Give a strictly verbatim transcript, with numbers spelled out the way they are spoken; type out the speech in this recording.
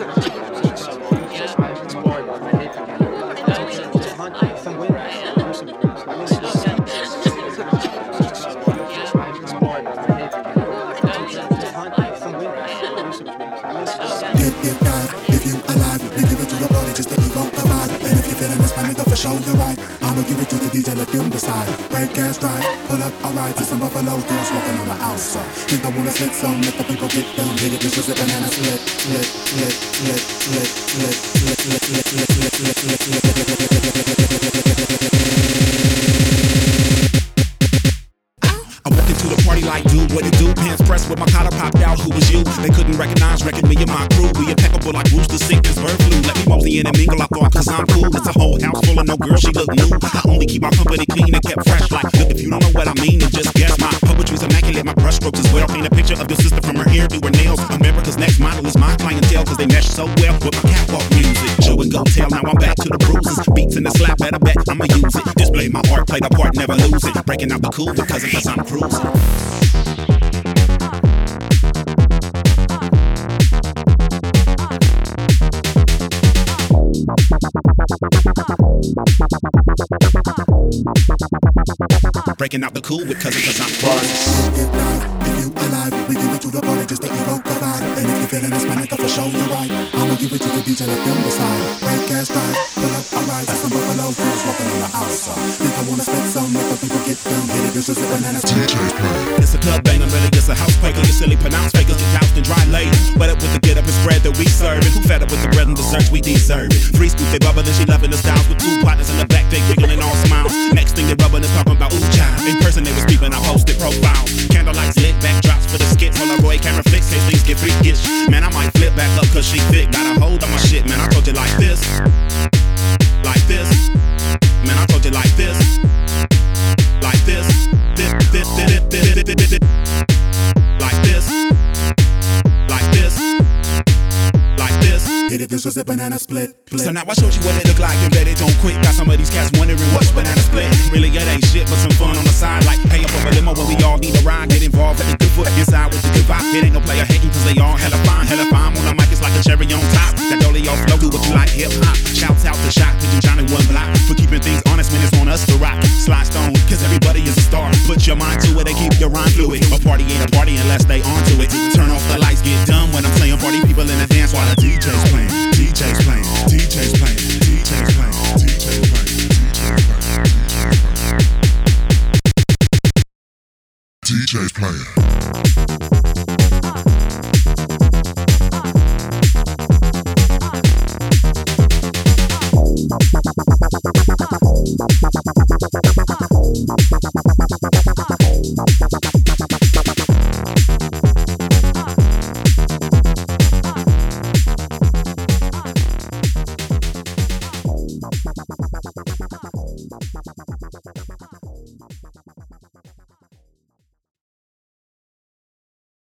Show you right, I'ma give it to the D J, let them decide. Break gas drive, pull up, alright, to some buffalo girls walking on the outside. Think I wanna slit some, let the people get them. Hit it, this is a banana split, split, split, split, split, split, split, split, split, split, split, split, I walked into the party like, dude, what it do? Pants pressed with my collar popped out, who was you? They couldn't recognize, reckon me and my crew. We impeccable like rooster sickness, bird flu. Let me mosey in and mingle, I thought, cause I'm cool. It's a whole house full of no girl, she look new. I only keep my company clean and kept fresh. Like, look, if you don't know what I mean, then just guess. My poetry's immaculate, my brush strokes as well. Paint a picture of your sister from her hair to her nails. America's Next Model is my clientele, cause they mesh so well with my catwalk music. Show and go tell, now I'm back to the bruises. Beats in the slap, better bet I'ma use it. Display my art, play the part, never lose it. Breaking out the cool because of cause I'm cruising. Breaking out the cool because of cause I'm cruising. If you alive, we give it to the party just to evoke the vibe. And if you're feeling this, my nigga, for sure you're right. I'ma give it to the D J, let them decide. Break gas drive, pull up, alright, that's some buffalo girls walking on the outside. Think I wanna split some, let the people get them. Hit it, this is a banana split. It's a club banger, really, it's a house quaker. You silly pronounced fakers get doused and dry laid. Wet up with the get up and spread that we serving. Who fed up with the bread and desserts we deserve it? Three scoop, they bubbling, she loving the styles with two partners in the back, they giggling all smiles. Next thing they rubbing is talking about ooh child. In person they was peeping, I posted profile. Candlelights lit, backdrops for the skits. Polaroid camera flicks, case things get freakish. Man, I might flip back up cause she thick. Got a hold on my shit, man, I told you like this. Like this. Man, I told you like this. Like this. This, this, this, this, this, this, this. Like this. Like this. Like this. Hit it, this was a banana split. split. So now I showed you what it look like and bet it don't quit. Got some of these cats wondering what's banana split. Really, it ain't shit, but some fun on the side. Like pay up for a limo when we all need a ride. Get involved at the good foot inside with the good vibe. It ain't no player hating cause they all hella fine. Hella fine on the mic, it's like a cherry on top. That dolly off flow, do what you like, hip hop. Shouts out to Shot, Pigeon Johnny one block. For keeping things honest when it's on us to rock. Slide stone, cause everybody is a star. Put your mind to it and keep your rhyme fluid. A party ain't a party unless they onto it. Turn off the lights, get done when I'm playing party people in the dance while the D J's playing.